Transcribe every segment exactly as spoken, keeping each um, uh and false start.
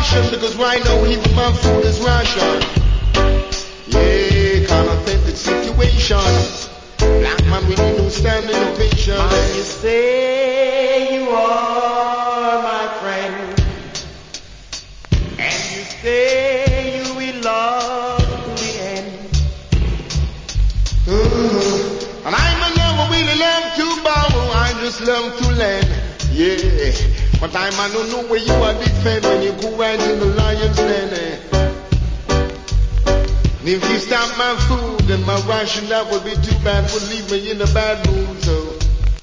passion because right now even my food is ration. Yeah, kind of authentic situation. Black man, we need no standing ovation. Man, you say you are my friend, and you say you will love to the end. Mm-hmm. And I never really love to borrow, I just love to lend. Yeah, but I man don't know where you are defend when you go right in the lion's den. Eh? And if you stop my food and my ration, that would be too bad. Would leave me in a bad mood. So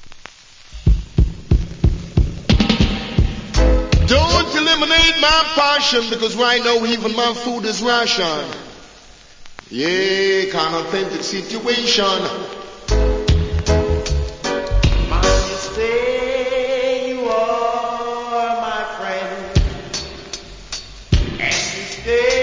don't eliminate my passion because right now even my food is ration. Yeah, kind of authentic situation. Man, you say you are my friend, and you say